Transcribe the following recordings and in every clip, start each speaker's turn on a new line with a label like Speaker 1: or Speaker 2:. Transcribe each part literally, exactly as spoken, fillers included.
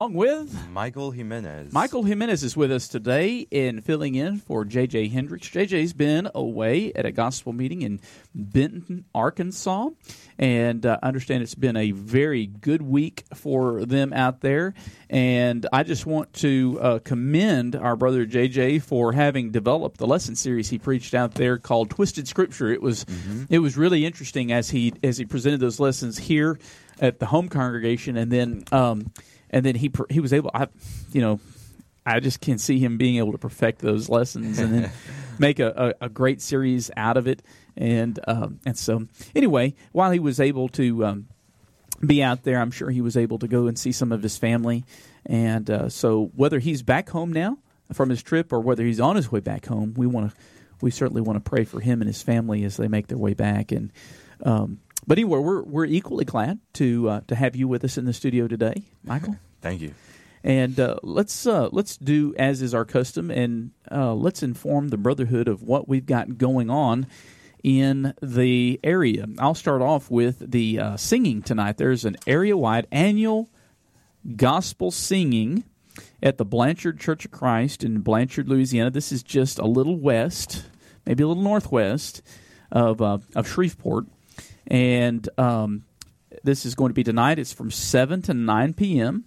Speaker 1: Along with
Speaker 2: Michael Jimenez.
Speaker 1: Michael Jimenez is with us today in filling in for J J Hendricks. J J's been away at a gospel meeting in Benton, Arkansas, and uh, I understand it's been a very good week for them out there. And I just want to uh, commend our brother J J for having developed the lesson series he preached out there called Twisted Scripture. It was mm-hmm. it was really interesting as he as he presented those lessons here at the home congregation, and then. Um, And then he he was able, I, you know, I just can see him being able to perfect those lessons and then make a, a, a great series out of it. And um, and so anyway, while he was able to um, be out there, I'm sure he was able to go and see some of his family. And uh, so whether he's back home now from his trip or whether he's on his way back home, we want to we certainly want to pray for him and his family as they make their way back. And um, But anyway, we're we're equally glad to uh, to have you with us in the studio today, Michael.
Speaker 2: Thank you.
Speaker 1: And uh, let's uh, let's do as is our custom, and uh, let's inform the brotherhood of what we've got going on in the area. I'll start off with the uh, singing tonight. There's an area-wide annual gospel singing at the Blanchard Church of Christ in Blanchard, Louisiana. This is just a little west, maybe a little northwest of uh, of Shreveport. And um, this is going to be tonight. It's from seven to nine p.m.,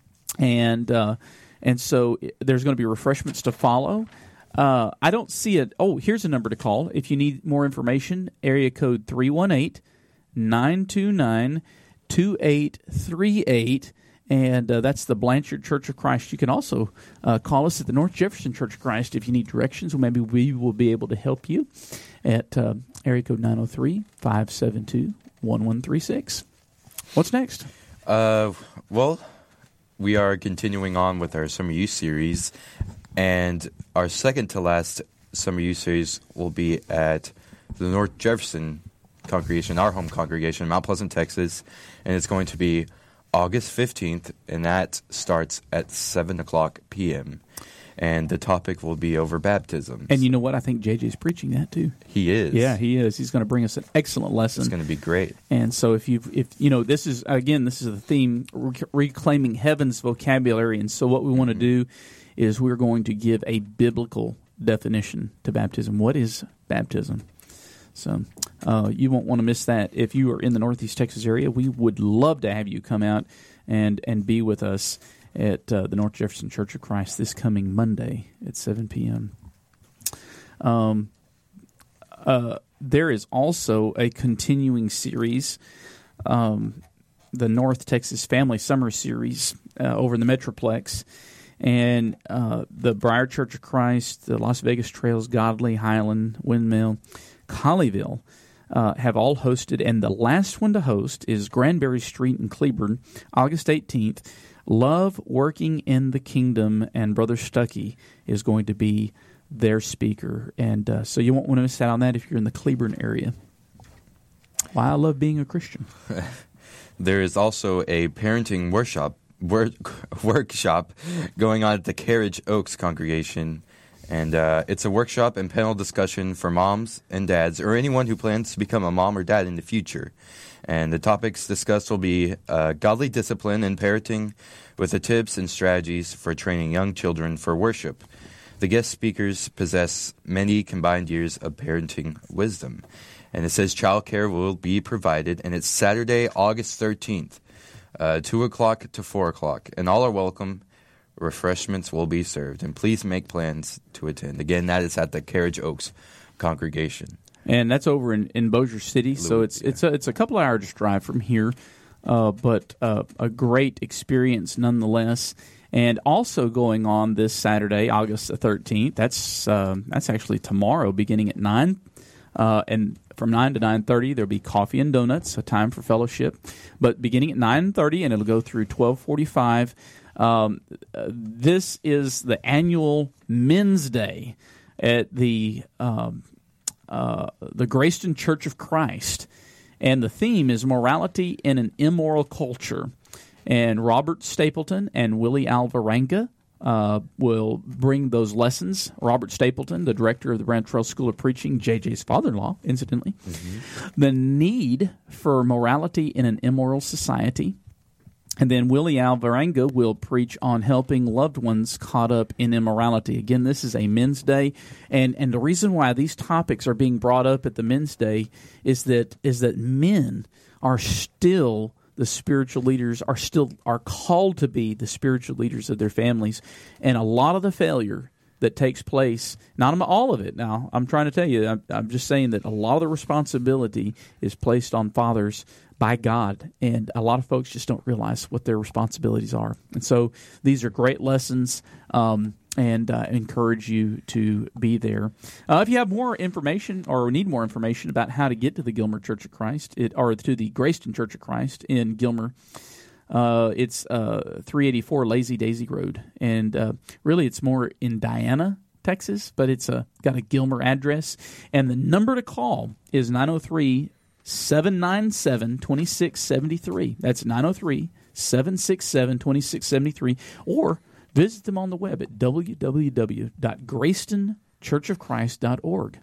Speaker 1: and uh, and so there's going to be refreshments to follow. Uh, I don't see it. Oh, here's a number to call if you need more information. Area code three one eight, nine two nine, two eight three eight, and uh, that's the Blanchard Church of Christ. You can also uh, call us at the North Jefferson Church of Christ if you need directions, or maybe we will be able to help you at uh, area code nine oh three, five seven two, one one three six. What's next?
Speaker 2: Uh, well, we are continuing on with our Summer Youth Series, and our second to last Summer Youth Series will be at the North Jefferson congregation, our home congregation, Mount Pleasant, Texas, and it's going to be August fifteenth, and that starts at seven o'clock p.m., and the topic will be over baptism.
Speaker 1: And you know what? I think J J's preaching that too.
Speaker 2: He is.
Speaker 1: Yeah, he is. He's going to bring us an excellent lesson.
Speaker 2: It's going to be great.
Speaker 1: And so if you if you know, this is, again, this is the theme, reclaiming heaven's vocabulary. And so what we want to do is we're going to give a biblical definition to baptism. What is baptism? So uh, you won't want to miss that. If you are in the Northeast Texas area, we would love to have you come out and, and be with us at uh, the North Jefferson Church of Christ this coming Monday at seven p.m. Um, uh, there is also a continuing series, um, the North Texas Family Summer Series uh, over in the Metroplex. And uh, the Briar Church of Christ, the Las Vegas Trails, Godly, Highland, Windmill, Colleyville uh, have all hosted. And the last one to host is Granberry Street in Cleburne, August eighteenth. Love Working in the Kingdom, and Brother Stuckey is going to be their speaker. And uh, so you won't want to miss out on that if you're in the Cleburne area. Why I love being a Christian.
Speaker 2: There is also a parenting workshop work, workshop going on at the Carriage Oaks congregation. And uh, it's a workshop and panel discussion for moms and dads, or anyone who plans to become a mom or dad in the future. And the topics discussed will be uh, godly discipline and parenting, with the tips and strategies for training young children for worship. The guest speakers possess many combined years of parenting wisdom. And it says childcare will be provided, and it's Saturday, August thirteenth, uh, two o'clock to four o'clock. And all are welcome. Refreshments will be served. And please make plans to attend. Again, that is at the Carriage Oaks congregation.
Speaker 1: And that's over in, in Bossier City, Louis, so it's yeah. it's a it's a couple hours drive from here, uh, but uh, a great experience nonetheless. And also going on this Saturday, August the thirteenth. That's uh, that's actually tomorrow, beginning at nine, uh, and from nine to nine thirty, there'll be coffee and donuts, a time for fellowship. But beginning at nine thirty, and it'll go through twelve forty-five. Um, uh, this is the annual Men's Day at the Um, Uh, the Grayston Church of Christ, and the theme is morality in an immoral culture. And Robert Stapleton and Willie Alvarenga uh, will bring those lessons. Robert Stapleton, the director of the Brand Trail School of Preaching, J J's father-in-law, incidentally. Mm-hmm. The need for morality in an immoral society. And then Willie Alvarenga will preach on helping loved ones caught up in immorality. Again, this is a Men's Day, and, and the reason why these topics are being brought up at the Men's Day is that is that men are still the spiritual leaders, are still are called to be the spiritual leaders of their families, and a lot of the failure that takes place, not all of it. Now, I'm trying to tell you, I'm, I'm just saying that a lot of the responsibility is placed on fathers by God, and a lot of folks just don't realize what their responsibilities are. And so these are great lessons, um, and uh, encourage you to be there. Uh, if you have more information or need more information about how to get to the Gilmer Church of Christ, it, or to the Grayston Church of Christ in Gilmer, uh, it's uh, three eighty-four Lazy Daisy Road, and uh, really it's more in Diana, Texas, but it's uh, got a Gilmer address, and the number to call is nine oh three, seven nine seven, two six seven three. That's nine oh three, seven six seven, two six seven three. Or visit them on the web at w w w dot grayston church of christ dot org.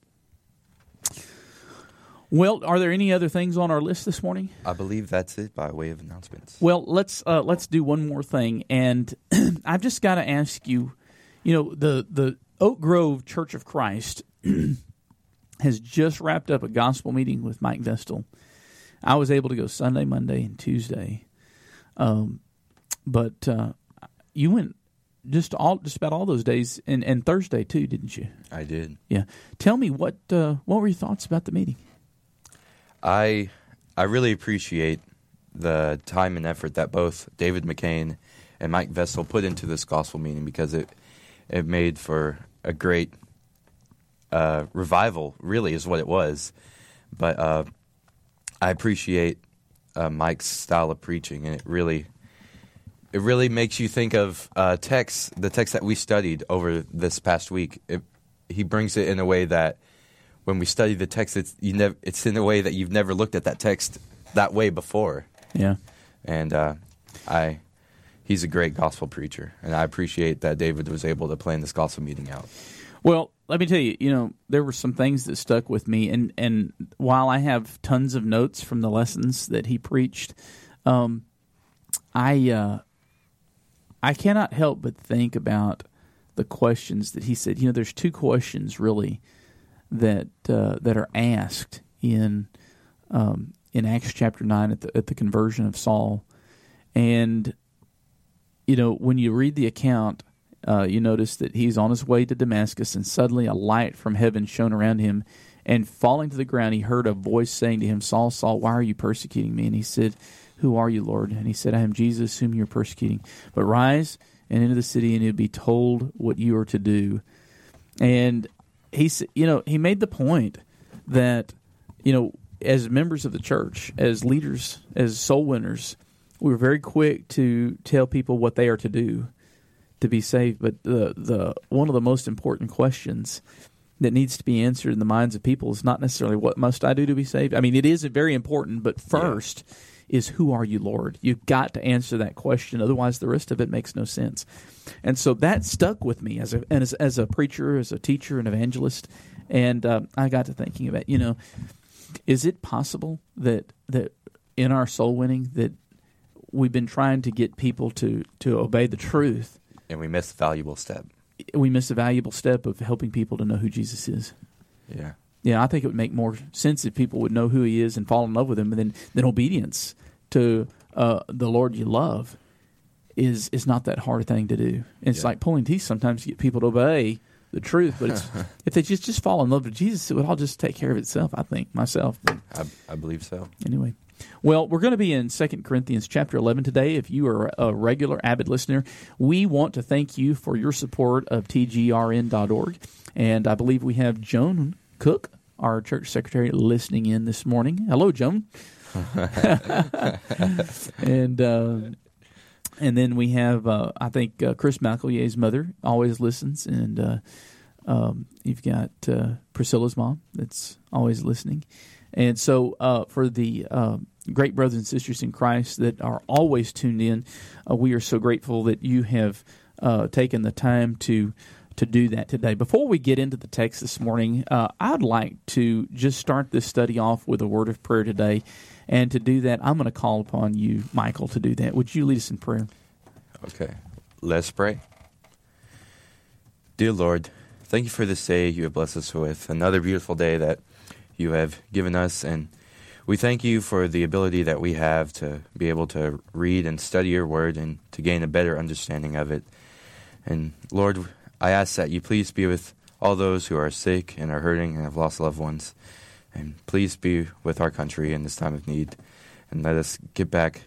Speaker 1: Well, are there any other things on our list this morning?
Speaker 2: I believe that's it by way of announcements.
Speaker 1: Well, let's uh, let's do one more thing, and I've just got to ask you, you know, the, the Oak Grove Church of Christ has just wrapped up a gospel meeting with Mike Vestal. I was able to go Sunday, Monday, and Tuesday, um, but uh, you went just all just about all those days, and, and Thursday too, didn't you?
Speaker 2: I did.
Speaker 1: Yeah. Tell me what uh, what were your thoughts about the meeting?
Speaker 2: I I really appreciate the time and effort that both David McCain and Mike Vestal put into this gospel meeting, because it it made for a great uh, revival, really, is what it was. But uh, I appreciate uh, Mike's style of preaching, and it really it really makes you think of uh, texts, the text that we studied over this past week. It, he brings it in a way that when we study the text, it's you never it's in a way that you've never looked at that text that way before.
Speaker 1: Yeah,
Speaker 2: and uh, I he's a great gospel preacher, and I appreciate that David was able to plan this gospel meeting out.
Speaker 1: Well, let me tell you, you know, there were some things that stuck with me, and, and while I have tons of notes from the lessons that he preached, um, I uh, I cannot help but think about the questions that he said. You know, there's two questions really that uh, that are asked in um, in Acts chapter nine at the at the conversion of Saul, and you know, when you read the account, uh, you notice that he's on his way to Damascus, and suddenly a light from heaven shone around him, and falling to the ground, he heard a voice saying to him, "Saul, Saul, why are you persecuting me?" And he said, "Who are you, Lord?" And he said, "I am Jesus, whom you are persecuting. But rise and into the city, and you'll be told what you are to do." And he said, you know, he made the point that, you know, as members of the church, as leaders, as soul winners, we were very quick to tell people what they are to do to be saved. But the the one of the most important questions that needs to be answered in the minds of people is not necessarily what must I do to be saved. I mean, it is very important, but first yeah. is who are you, Lord? You've got to answer that question. Otherwise, the rest of it makes no sense. And so that stuck with me as a as, as a preacher, as a teacher, an evangelist. And uh, I got to thinking about, you know, is it possible that that in our soul winning that we've been trying to get people to, to obey the truth,
Speaker 2: and we missed a valuable step.
Speaker 1: We missed a valuable step of helping people to know who Jesus is.
Speaker 2: Yeah.
Speaker 1: Yeah, I think it would make more sense if people would know who he is and fall in love with him, and then, then obedience to uh, the Lord you love is is not that hard a thing to do. It's yeah. like pulling teeth sometimes to get people to obey the truth, but it's, if they just, just fall in love with Jesus, it would all just take care of itself, I think, myself. But
Speaker 2: I, I believe so.
Speaker 1: Anyway. Well, we're going to be in Second Corinthians chapter eleven today. If you are a regular avid listener, we want to thank you for your support of T G R N dot org. And I believe we have Joan Cook, our church secretary, listening in this morning. Hello, Joan. and uh, and then we have, uh, I think, uh, Chris McElye's mother always listens. And uh, um, you've got uh, Priscilla's mom that's always listening. And so uh, for the uh, great brothers and sisters in Christ that are always tuned in, uh, we are so grateful that you have uh, taken the time to to do that today. Before we get into the text this morning, uh, I'd like to just start this study off with a word of prayer today. And to do that, I'm going to call upon you, Michael, to do that. Would you lead us in prayer?
Speaker 2: Okay, let's pray. Dear Lord, thank you for this day you have blessed us with, another beautiful day that you have given us, and we thank you for the ability that we have to be able to read and study your word and to gain a better understanding of it. And Lord, I ask that you please be with all those who are sick and are hurting and have lost loved ones. And please be with our country in this time of need. And let us get back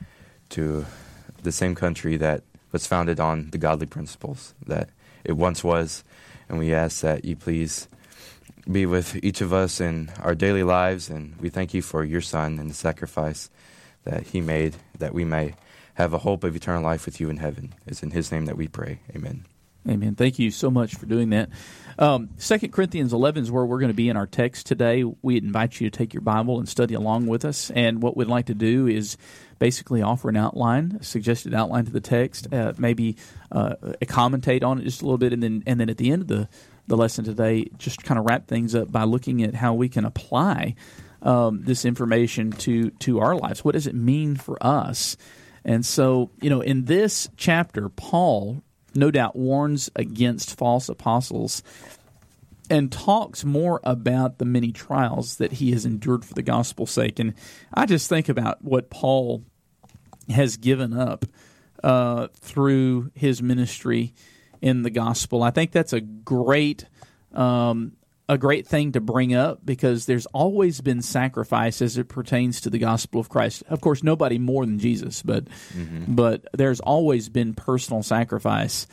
Speaker 2: to the same country that was founded on the godly principles that it once was. And we ask that you please be with each of us in our daily lives. And we thank you for your Son and the sacrifice that he made, that we may have a hope of eternal life with you in heaven. It's in his name that we pray. Amen.
Speaker 1: Amen. Thank you so much for doing that. Um, Second Corinthians eleven is where we're going to be in our text today. We invite you to take your Bible and study along with us. And what we'd like to do is basically offer an outline, a suggested outline to the text, uh, maybe uh, commentate on it just a little bit, and then and then at the end of the, the lesson today, just kind of wrap things up by looking at how we can apply um, this information to, to our lives. What does it mean for us? And so, you know, in this chapter, Paul no doubt warns against false apostles and talks more about the many trials that he has endured for the gospel's sake. And I just think about what Paul has given up uh, through his ministry in the gospel. I think that's a great um, a great thing to bring up because there's always been sacrifice as it pertains to the gospel of Christ. Of course, nobody more than Jesus, but mm-hmm. but there's always been personal sacrifice.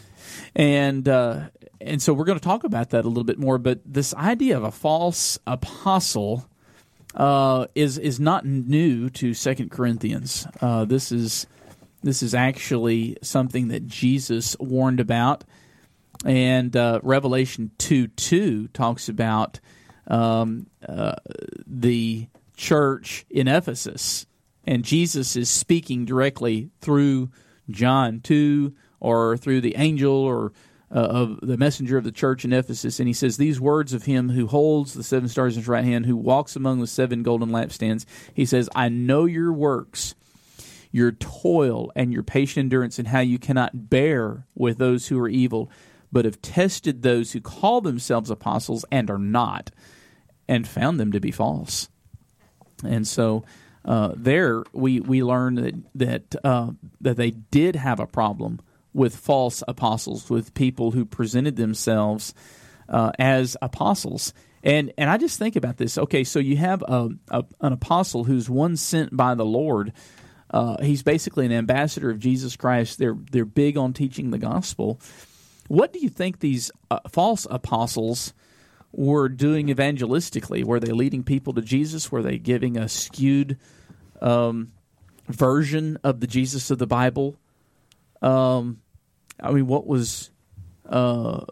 Speaker 1: And uh, and so we're going to talk about that a little bit more, but this idea of a false apostle uh, is is not new to Second Corinthians. Uh, this is this is actually something that Jesus warned about. And uh, Revelation two two talks about um, uh, the church in Ephesus. And Jesus is speaking directly through John two or through the angel or uh, of the messenger of the church in Ephesus. And he says, these words of him who holds the seven stars in his right hand, who walks among the seven golden lampstands. He says, I know your works, your toil, and your patient endurance, and how you cannot bear with those who are evil, but have tested those who call themselves apostles and are not, and found them to be false. And so uh, there we we learn that that uh, that they did have a problem with false apostles, with people who presented themselves uh, as apostles. And and I just think about this. Okay, so you have a, a an apostle who's one sent by the Lord. Uh, he's basically an ambassador of Jesus Christ. They're they're big on teaching the gospel. What do you think these uh, false apostles were doing evangelistically? Were they leading people to Jesus? Were they giving a skewed um, version of the Jesus of the Bible? Um, I mean, what was, uh,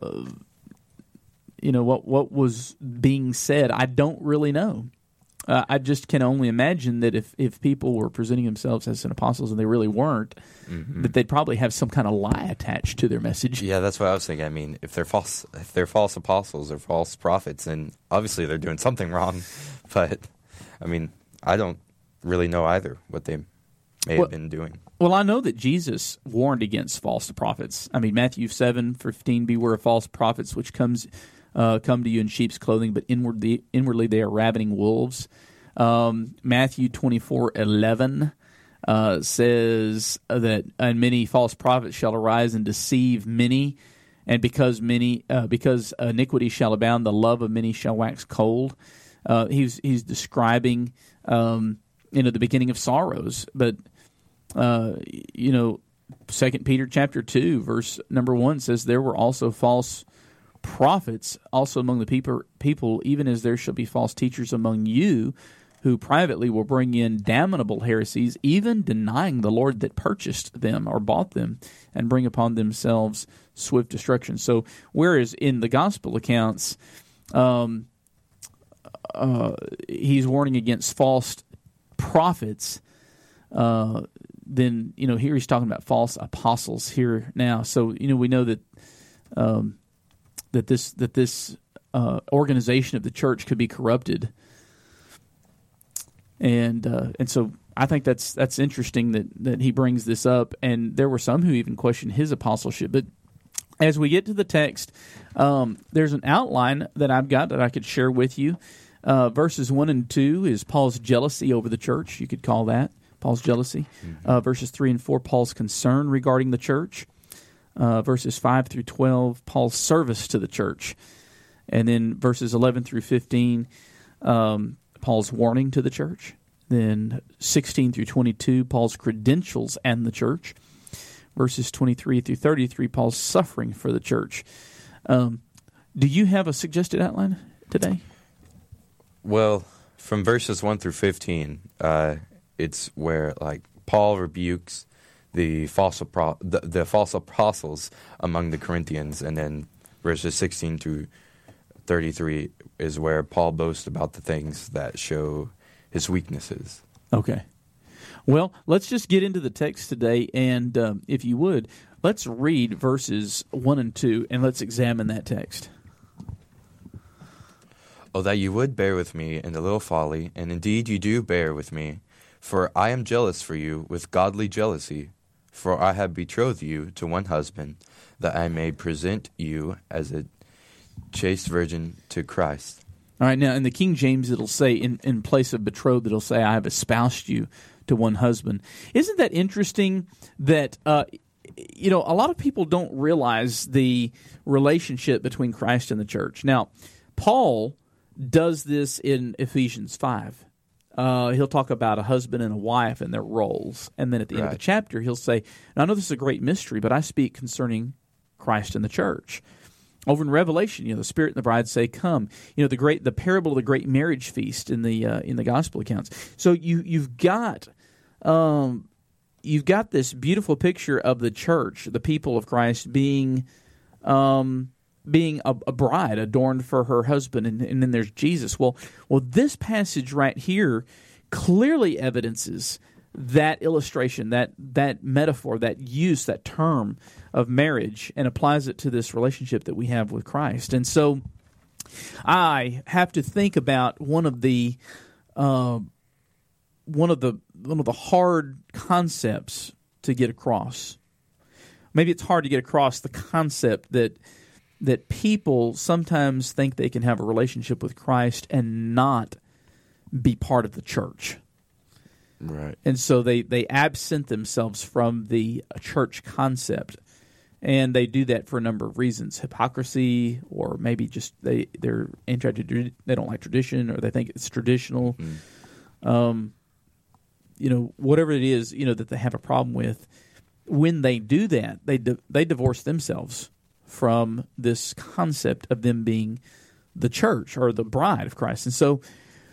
Speaker 1: you know, what what was being said? I don't really know. Uh, I just can only imagine that if, if people were presenting themselves as an apostles and they really weren't, mm-hmm. that they'd probably have some kind of lie attached to their message.
Speaker 2: Yeah, that's what I was thinking. I mean, if they're false, if they're false apostles or false prophets, then obviously they're doing something wrong. But I mean, I don't really know either what they may
Speaker 1: well,
Speaker 2: have been doing.
Speaker 1: Well, I know that Jesus warned against false prophets. I mean, Matthew seven fifteen, beware of false prophets, which comes. Uh, come to you in sheep's clothing, but inwardly, inwardly they are ravening wolves. Um, Matthew twenty-four eleven uh, says that, and many false prophets shall arise and deceive many, and because many, uh, because iniquity shall abound, the love of many shall wax cold. Uh, he's he's describing, um, you know, the beginning of sorrows, but uh, you know, Second Peter chapter two verse number one says there were also false prophets also among the people, people, even as there shall be false teachers among you, who privately will bring in damnable heresies, even denying the Lord that purchased them or bought them, and bring upon themselves swift destruction. So, whereas in the gospel accounts, um, uh, he's warning against false prophets, uh, then, you know, here he's talking about false apostles here now. So, you know, we know that um, that this that this uh, organization of the church could be corrupted, and uh, and so I think that's that's interesting that that he brings this up. And there were some who even questioned his apostleship. But as we get to the text, um, there's an outline that I've got that I could share with you. Uh, verses one and two is Paul's jealousy over the church. You could call that Paul's jealousy. Mm-hmm. Uh, verses three and four, Paul's concern regarding the church. Uh, verses five through twelve, Paul's service to the church. And then verses eleven through fifteen, um, Paul's warning to the church. Then sixteen through twenty-two, Paul's credentials and the church. Verses twenty-three through thirty-three, Paul's suffering for the church. Um, do you have a suggested outline today?
Speaker 2: Well, from verses one through fifteen, uh, it's where like Paul rebukes the false apro- the, the false apostles among the Corinthians, and then verses sixteen through thirty-three is where Paul boasts about the things that show his weaknesses.
Speaker 1: Okay. Well, let's just get into the text today, and um, if you would, let's read verses one and two, and let's examine that text.
Speaker 2: Oh, that you would bear with me in the little folly, and indeed you do bear with me. For I am jealous for you with godly jealousy. For I have betrothed you to one husband, that I may present you as a chaste virgin to Christ.
Speaker 1: All right, now in the King James it'll say, in, in place of betrothed, it'll say, I have espoused you to one husband. Isn't that interesting that, uh, you know, a lot of people don't realize the relationship between Christ and the church. Now, Paul does this in Ephesians five. Uh, he'll talk about a husband and a wife and their roles. And then at the right. end of the chapter, he'll say, now I know this is a great mystery, but I speak concerning Christ and the church. Over in Revelation, you know, the Spirit and the bride say, come. You know, the great, the parable of the great marriage feast in the uh, in the gospel accounts. So you you've got um, you've got this beautiful picture of the church, the people of Christ being um, being a, a bride adorned for her husband, and, and then there's Jesus. Well, well, this passage right here clearly evidences that illustration, that that metaphor, that use, that term of marriage, and applies it to this relationship that we have with Christ. And so I have to think about one of the uh, one of the one of the hard concepts to get across. Maybe it's hard to get across the concept that that people sometimes think they can have a relationship with Christ and not be part of the church.
Speaker 2: Right.
Speaker 1: And so they, they absent themselves from the church concept. And they do that for a number of reasons. Hypocrisy, or maybe just they, they're anti they don't like tradition, or they think it's traditional. Mm. Um, you know, whatever it is, you know, that they have a problem with. When they do that, they di- they divorce themselves from this concept of them being the church or the bride of Christ. And so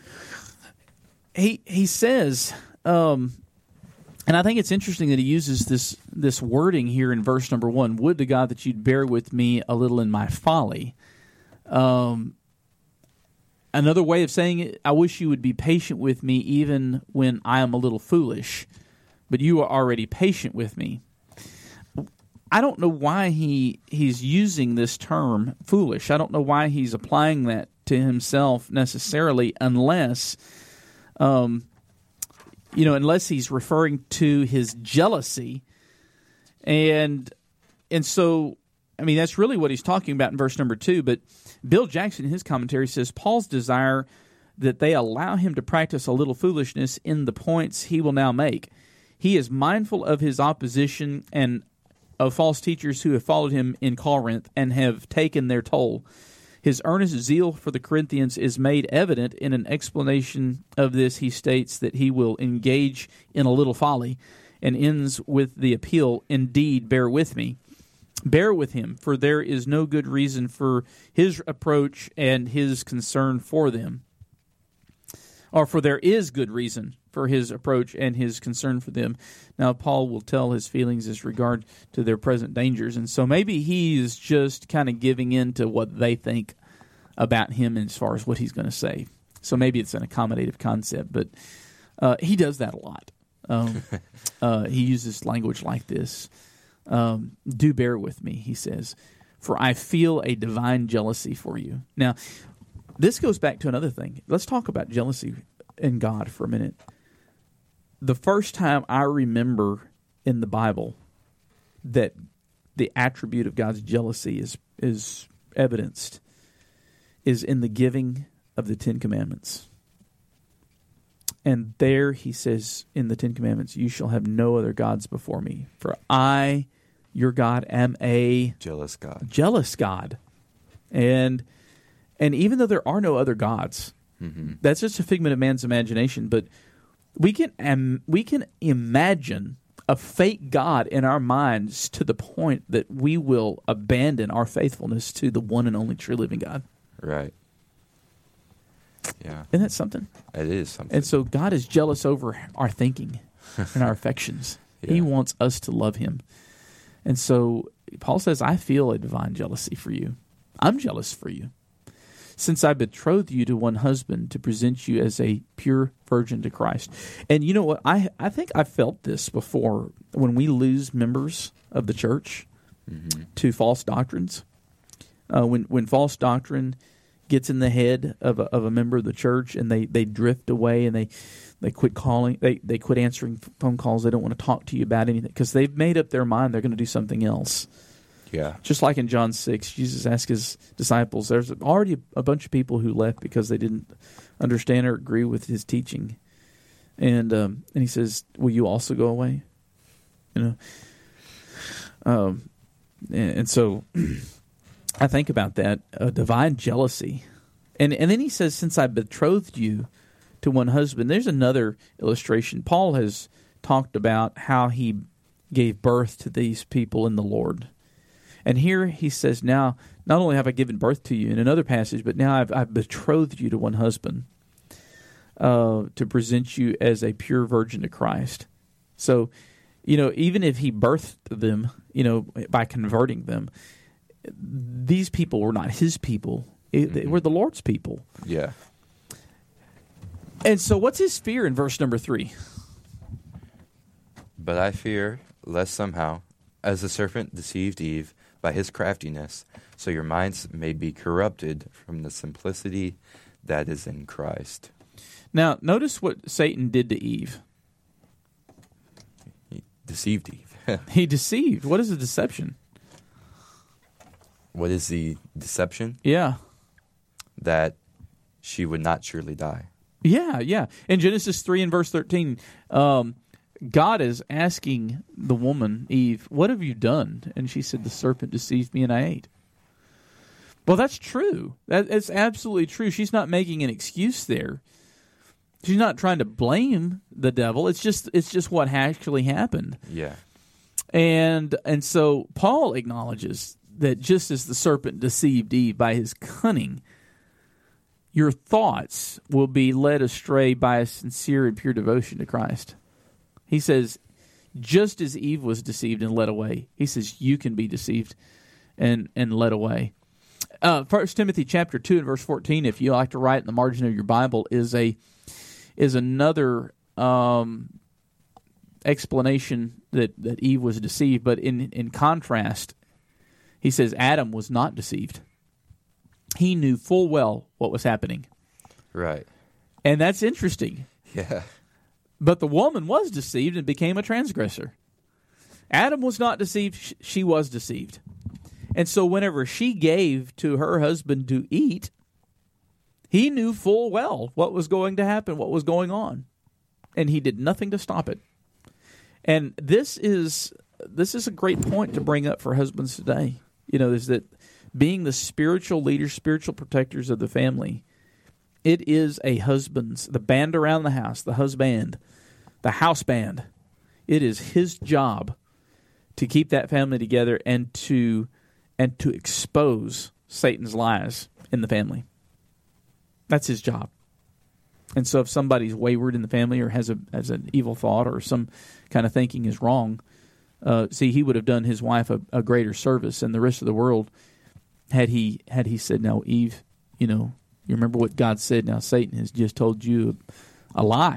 Speaker 1: he he says, um, and I think it's interesting that he uses this this wording here in verse number one, would to God that you'd bear with me a little in my folly. Um, another way of saying it, I wish you would be patient with me even when I am a little foolish, but you are already patient with me. I don't know why he he's using this term foolish. I don't know why he's applying that to himself necessarily, unless, um, you know, unless he's referring to his jealousy, and and so I mean that's really what he's talking about in verse number two. But Bill Jackson, in his commentary, says Paul's desire that they allow him to practice a little foolishness in the points he will now make. He is mindful of his opposition and of false teachers who have followed him in Corinth and have taken their toll. His earnest zeal for the Corinthians is made evident in an explanation of this. He states that he will engage in a little folly, and ends with the appeal, indeed, bear with me. Bear with him, for there is no good reason for his approach and his concern for them. Or for there is good reason for his approach and his concern for them. Now, Paul will tell his feelings as regard to their present dangers, and so maybe he's just kind of giving in to what they think about him as far as what he's going to say. So maybe it's an accommodative concept, but uh, he does that a lot. Um, uh, he uses language like this. Um, Do bear with me, he says, for I feel a divine jealousy for you. Now, this goes back to another thing. Let's talk about jealousy in God for a minute. The first time I remember in the Bible that the attribute of God's jealousy is is evidenced is in the giving of the Ten Commandments. And there he says in the Ten Commandments, you shall have no other gods before me, for I, your God, am a
Speaker 2: jealous God.
Speaker 1: Jealous God. And and even though there are no other gods, mm-hmm. that's just a figment of man's imagination, but we can um, we can imagine a fake God in our minds to the point that we will abandon our faithfulness to the one and only true living God.
Speaker 2: Right. Yeah.
Speaker 1: Isn't that something?
Speaker 2: It is something.
Speaker 1: And so God is jealous over our thinking and our affections. Yeah. He wants us to love him. And so Paul says, I feel a divine jealousy for you. I'm jealous for you. Since I betrothed you to one husband to present you as a pure virgin to Christ. And you know what? I I think I felt this before when we lose members of the church mm-hmm. to false doctrines. Uh, when when false doctrine gets in the head of a, of a member of the church and they, they drift away and they, they quit calling, they, they quit answering phone calls. They don't want to talk to you about anything because they've made up their mind they're going to do something else.
Speaker 2: Yeah.
Speaker 1: Just like in John six, Jesus asked his disciples, there's already a bunch of people who left because they didn't understand or agree with his teaching. And um, and he says, will you also go away? You know? Um, and, and so I think about that, a divine jealousy. And and then he says, since I betrothed you to one husband, there's another illustration. Paul has talked about how he gave birth to these people in the Lord. And here he says, now, not only have I given birth to you in another passage, but now I've, I've betrothed you to one husband uh, to present you as a pure virgin to Christ. So, you know, even if he birthed them, you know, by converting them, these people were not his people. Mm-hmm. They were the Lord's people.
Speaker 2: Yeah.
Speaker 1: And so what's his fear in verse number three?
Speaker 2: But I fear, lest somehow, as the serpent deceived Eve by his craftiness, so your minds may be corrupted from the simplicity that is in Christ.
Speaker 1: Now, notice what Satan did to Eve.
Speaker 2: He deceived Eve.
Speaker 1: He deceived. What is a deception?
Speaker 2: What is the deception?
Speaker 1: Yeah.
Speaker 2: That she would not surely die.
Speaker 1: Yeah, yeah. In Genesis three and verse thirteen, um, God is asking the woman, Eve, what have you done? And she said, the serpent deceived me and I ate. Well, that's true. That, that's absolutely true. She's not making an excuse there. She's not trying to blame the devil. It's just it's just what actually happened.
Speaker 2: Yeah.
Speaker 1: And and so Paul acknowledges that just as the serpent deceived Eve by his cunning, your thoughts will be led astray by a sincere and pure devotion to Christ. He says, just as Eve was deceived and led away, he says you can be deceived and, and led away. Uh, First Timothy chapter two and verse fourteen, if you like to write in the margin of your Bible, is a is another um, explanation that, that Eve was deceived. But in, in contrast, he says Adam was not deceived. He knew full well what was happening.
Speaker 2: Right.
Speaker 1: And that's interesting.
Speaker 2: Yeah.
Speaker 1: But the woman was deceived and became a transgressor. Adam was not deceived, she was deceived. And so whenever she gave to her husband to eat, he knew full well what was going to happen, what was going on. And he did nothing to stop it. And this is this is a great point to bring up for husbands today. You know, is that being the spiritual leaders, spiritual protectors of the family, it is a husband's, the band around the house, the husband, the house band. It is his job to keep that family together and to and to expose Satan's lies in the family. That's his job. And so if somebody's wayward in the family or has a has an evil thought or some kind of thinking is wrong, uh, see, he would have done his wife a, a greater service and the rest of the world had he had he said, now, Eve, you know, you remember what God said, now Satan has just told you a lie.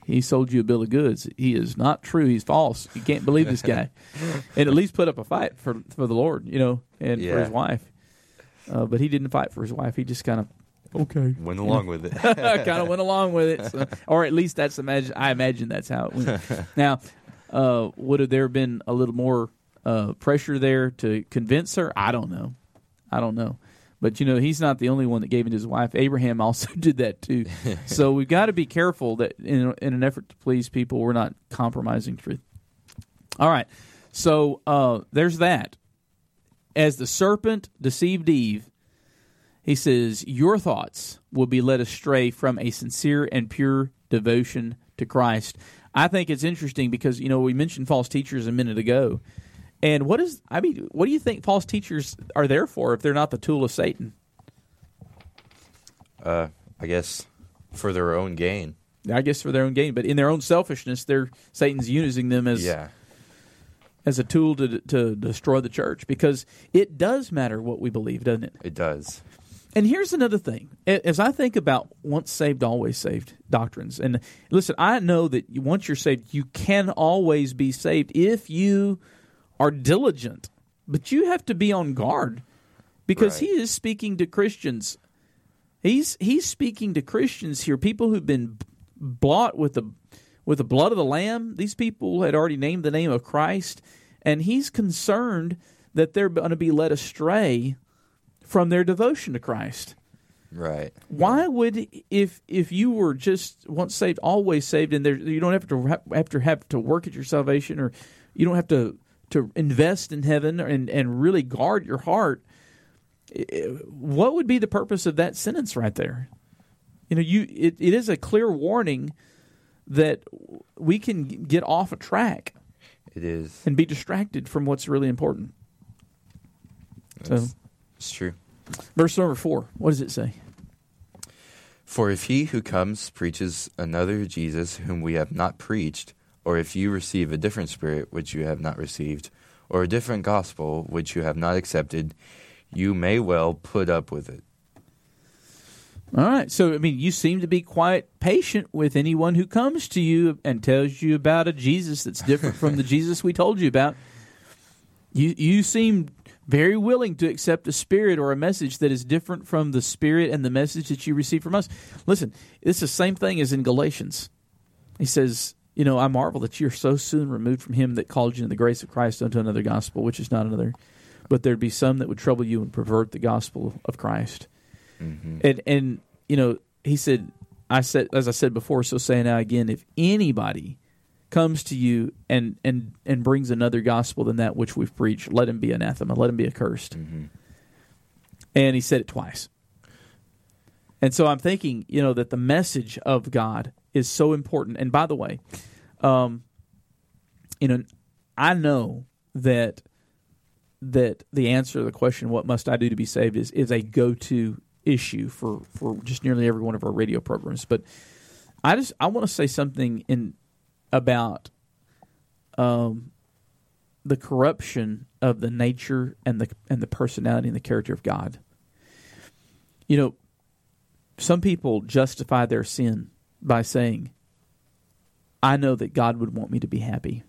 Speaker 1: he sold you a bill of goods. He is not true. He's false. You can't believe this guy. And at least put up a fight for for the Lord, you know, and
Speaker 2: Yeah.
Speaker 1: for his wife. Uh, but he didn't fight for his wife. He just kind of, okay.
Speaker 2: Went along with it.
Speaker 1: kind of went along with it. So, or at least that's imagine. I imagine that's how it went. Now, uh, would have there been a little more uh, pressure there to convince her? I don't know. I don't know. But, you know, he's not the only one that gave it to his wife. Abraham also did that, too. So we've got to be careful that in, in an effort to please people, we're not compromising truth. All right. So uh, there's that. As the serpent deceived Eve, he says, your thoughts will be led astray from a sincere and pure devotion to Christ. I think it's interesting because, you know, we mentioned false teachers a minute ago. And what is, I mean, what do you think false teachers are there for if they're not the tool of Satan?
Speaker 2: Uh, I guess for their own gain.
Speaker 1: I guess for their own gain, but in their own selfishness, they're Satan's using them as
Speaker 2: Yeah.
Speaker 1: as a tool to to destroy the church, because it does matter what we believe, doesn't it?
Speaker 2: It does.
Speaker 1: And here's another thing. As I think about once saved, always saved doctrines, and listen, I know that once you're saved, you can always be saved if you are diligent, but you have to be on guard, because
Speaker 2: Right.
Speaker 1: he is speaking to Christians. He's he's speaking to Christians here, people who've been bought with the with the blood of the Lamb. These people had already named the name of Christ, and he's concerned that they're going to be led astray from their devotion to Christ.
Speaker 2: Right.
Speaker 1: Why would, if if you were just once saved, always saved, and there, you don't have to have to have to work at your salvation, or you don't have to to invest in heaven and and really guard your heart, what would be the purpose of that sentence right there? You know, you it, it is a clear warning that we can get off a track
Speaker 2: It is.
Speaker 1: and be distracted from what's really important. So,
Speaker 2: It's, it's true.
Speaker 1: verse number four, what does it say?
Speaker 2: For if he who comes preaches another Jesus whom we have not preached, or if you receive a different spirit which you have not received, or a different gospel which you have not accepted, you may well put up with it.
Speaker 1: All right. So, I mean, you seem to be quite patient with anyone who comes to you and tells you about a Jesus that's different from the Jesus we told you about. You you seem very willing to accept a spirit or a message that is different from the spirit and the message that you receive from us. Listen, it's the same thing as in Galatians. He says, you know, I marvel that you're so soon removed from him that called you in the grace of Christ unto another gospel, which is not another. But there'd be some that would trouble you and pervert the gospel of Christ.
Speaker 2: Mm-hmm.
Speaker 1: And, and you know, he said, I said, as I said before, so say now again, if anybody comes to you and, and, and brings another gospel than that which we've preached, let him be anathema, let him be accursed.
Speaker 2: Mm-hmm.
Speaker 1: And he said it twice. And so I'm thinking, you know, that the message of God is so important. And by the way, um, you know, I know that that the answer to the question, what must I do to be saved, is, is a go-to issue for, for just nearly every one of our radio programs. But I just I want to say something in about um, the corruption of the nature and the and the personality and the character of God. You know, some people justify their sin by saying, I know that God would want me to be happy.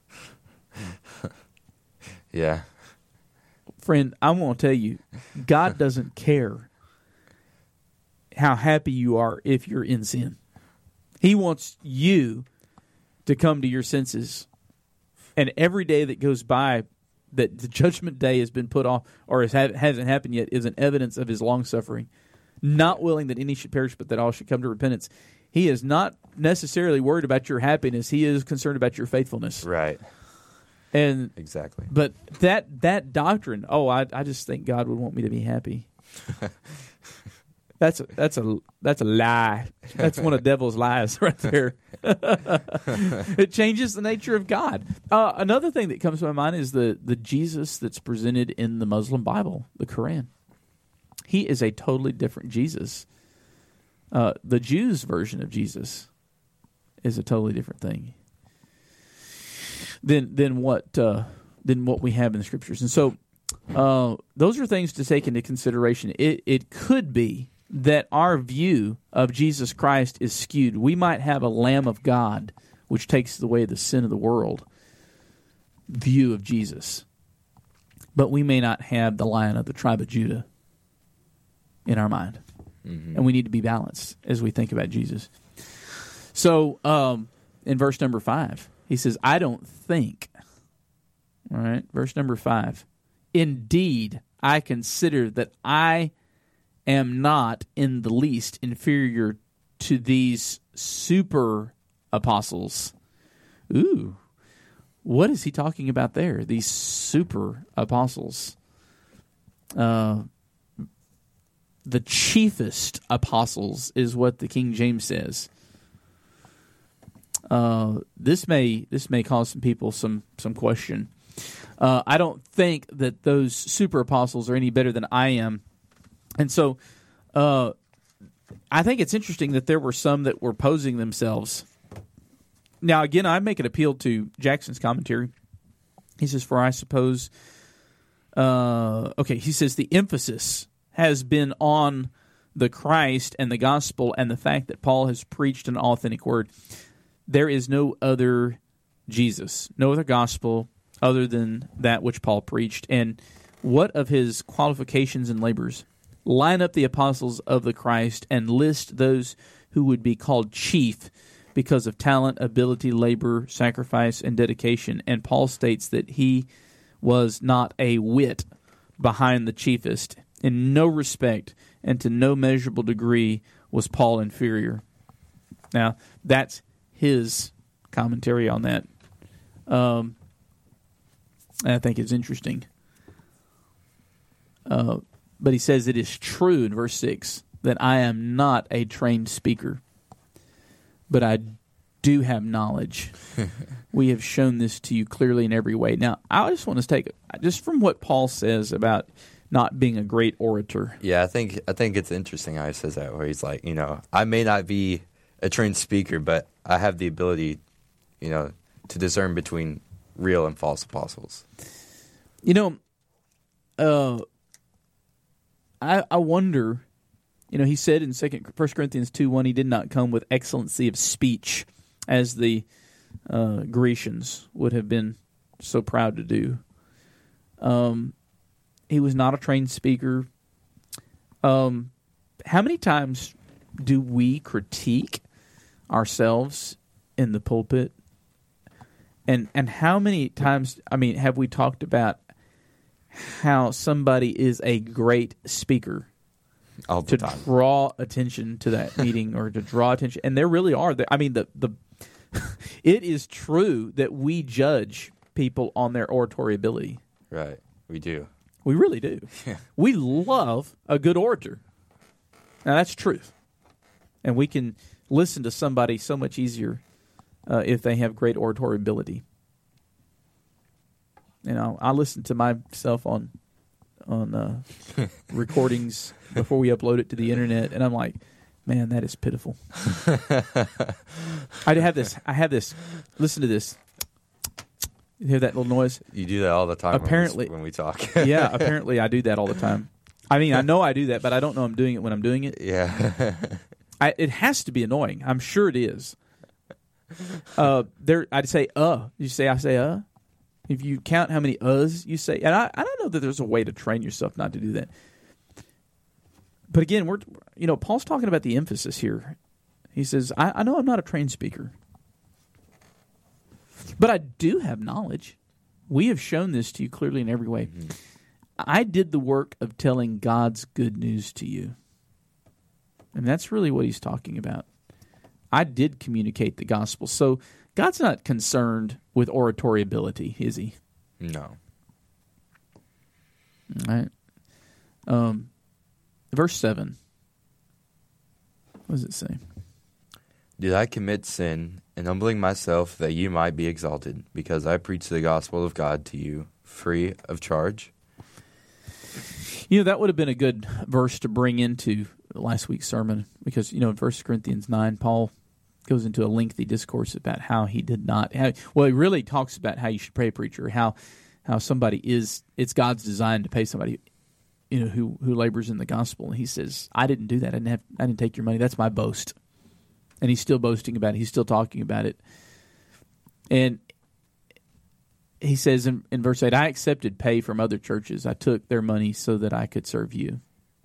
Speaker 2: Yeah.
Speaker 1: Friend, I want to tell you, God doesn't care how happy you are if you're in sin. He wants you to come to your senses. And every day that goes by that the judgment day has been put off or has, hasn't happened yet is an evidence of his long-suffering, not willing that any should perish but that all should come to repentance. He is not necessarily worried about your happiness. He is concerned about your faithfulness.
Speaker 2: Right.
Speaker 1: And
Speaker 2: Exactly.
Speaker 1: But that that doctrine, oh, I I just think God would want me to be happy. That's a, that's a that's a lie. That's one of the devil's lies right there. It changes the nature of God. Uh, another thing that comes to my mind is the the Jesus that's presented in the Muslim Bible, the Quran. He is a totally different Jesus. Uh, the Jews' version of Jesus is a totally different thing than than what uh, than what we have in the Scriptures. And so uh, those are things to take into consideration. It it could be that our view of Jesus Christ is skewed. We might have a Lamb of God, which takes away the sin of the world, view of Jesus. But we may not have the Lion of the tribe of Judah in our mind. Mm-hmm. And we need to be balanced as we think about Jesus. So, um, in verse number five, he says, I don't think, all right, verse number five, indeed, I consider that I am not in the least inferior to these super apostles. Ooh, what is he talking about there? These super apostles. Uh, the chiefest apostles is what the King James says. Uh, this may this may cause some people some some question. Uh, I don't think that those super apostles are any better than I am. And so uh, I think it's interesting that there were some that were posing themselves. Now, again, I make an appeal to Jackson's commentary. He says, for I suppose, uh, okay, he says the emphasis has been on the Christ and the gospel and the fact that Paul has preached an authentic word. There is no other Jesus, no other gospel other than that which Paul preached. And what of his qualifications and labors? Line up the apostles of the Christ and list those who would be called chief because of talent, ability, labor, sacrifice, and dedication. And Paul states that he was not a whit behind the chiefest. In no respect and to no measurable degree was Paul inferior. Now, that's his commentary on that. Um, I think it's interesting. Uh, but he says it is true in verse six that I am not a trained speaker, but I do have knowledge. We have shown this to you clearly in every way. Now, I just want to take, just from what Paul says about not being a great orator.
Speaker 2: Yeah, I think I think it's interesting how he says that, where he's like, you know, I may not be a trained speaker, but I have the ability, you know, to discern between real and false apostles.
Speaker 1: You know, uh, I I wonder, you know, he said in Second First Corinthians two one, he did not come with excellency of speech, as the uh, Grecians would have been so proud to do. Um, he was not a trained speaker. Um, how many times do we critique ourselves in the pulpit? And and how many times, I mean, have we talked about how somebody is a great speaker?
Speaker 2: All the
Speaker 1: to
Speaker 2: time.
Speaker 1: Draw attention to that meeting or to draw attention. And there really are. I mean, the the it is true that we judge people on their oratory ability.
Speaker 2: Right. We do.
Speaker 1: We really do.
Speaker 2: Yeah.
Speaker 1: We love a good orator. Now, that's truth. And we can listen to somebody so much easier uh, if they have great oratory ability. You know, I listen to myself on on uh, recordings before we upload it to the internet, and I'm like, man, that is pitiful. I have this. I have this. Listen to this. You hear that little noise?
Speaker 2: You do that all the time.
Speaker 1: Apparently,
Speaker 2: when we, when we talk.
Speaker 1: Yeah, apparently I do that all the time. I mean, I know I do that, but I don't know I'm doing it when I'm doing it.
Speaker 2: Yeah.
Speaker 1: I, it has to be annoying. I'm sure it is. Uh, there, I'd say uh. You say I say uh. If you count how many uhs you say, and I, I don't know that there's a way to train yourself not to do that. But again, we're you know Paul's talking about the emphasis here. He says, I, I know I'm not a trained speaker, but I do have knowledge. We have shown this to you clearly in every way. Mm-hmm. I did the work of telling God's good news to you. And that's really what he's talking about. I did communicate the gospel. So God's not concerned with oratory ability, is he?
Speaker 2: No.
Speaker 1: All right. Um, verse seven. What does it say?
Speaker 2: Did I commit sin in humbling myself that you might be exalted, because I preach the gospel of God to you free of charge?
Speaker 1: You know, that would have been a good verse to bring into last week's sermon, because, you know, in First Corinthians nine, Paul goes into a lengthy discourse about how he did not how, well, he really talks about how you should pray, preacher, how how somebody is, it's God's design to pay somebody. you know, who who labors in the gospel. And he says, I didn't do that. I didn't have, I didn't take your money. That's my boast. And he's still boasting about it. He's still talking about it. And he says in, in verse eight, I accepted pay from other churches. I took their money so that I could serve you.